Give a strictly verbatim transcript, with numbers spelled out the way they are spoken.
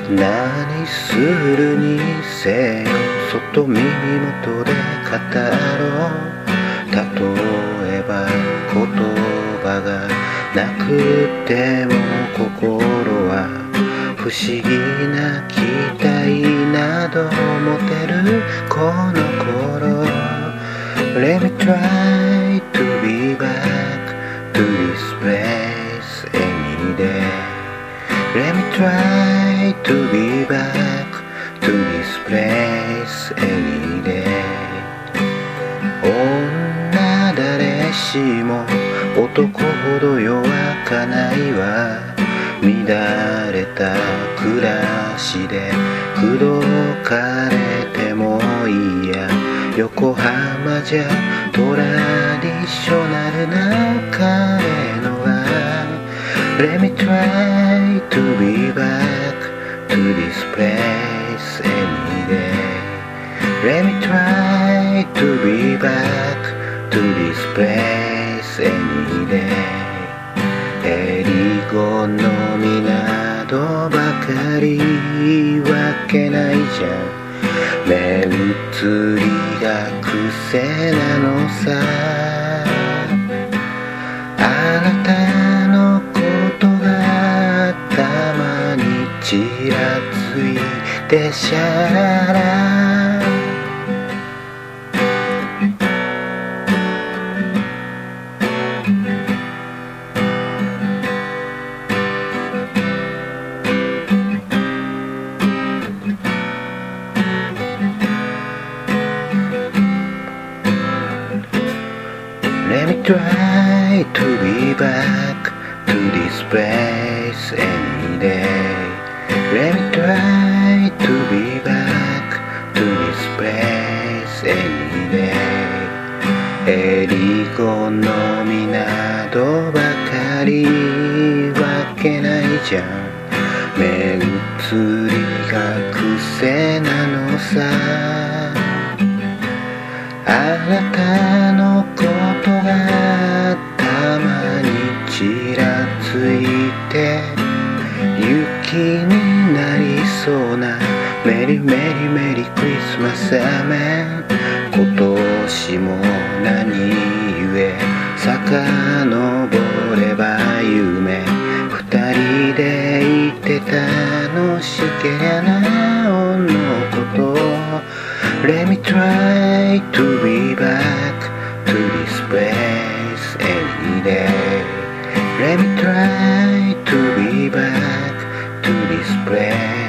何するにせよそっと耳元で語ろう。例えば言葉がなくても心は不思議な期待など持てるこの頃。 Let me try to be back to this place any day. Let me try to be back to this place any day. 女誰しも男ほど弱かないわ。乱れた暮らしで口説かれてもいいや。横浜じゃトラディショナルな彼のは Let me try to be back to this place any day. Let me try to be back to this place any day. えり好みなどばかりわけないじゃん。目移りが癖なのさ。あなたのことがたまにちらついてシャララ。Let me try to be back to this place any day. Let me try to be back to this place any day. えり好みなどばかりわけないじゃん。目移りが癖なのさ。あなたのことがたまにちらついて雪になりそうなメリメリメリクリスマスアメン。今年も何故遡れば夢二人でいて楽しけりゃなおのこと。Let me try to be back to this place any day. Let me try to be back to this place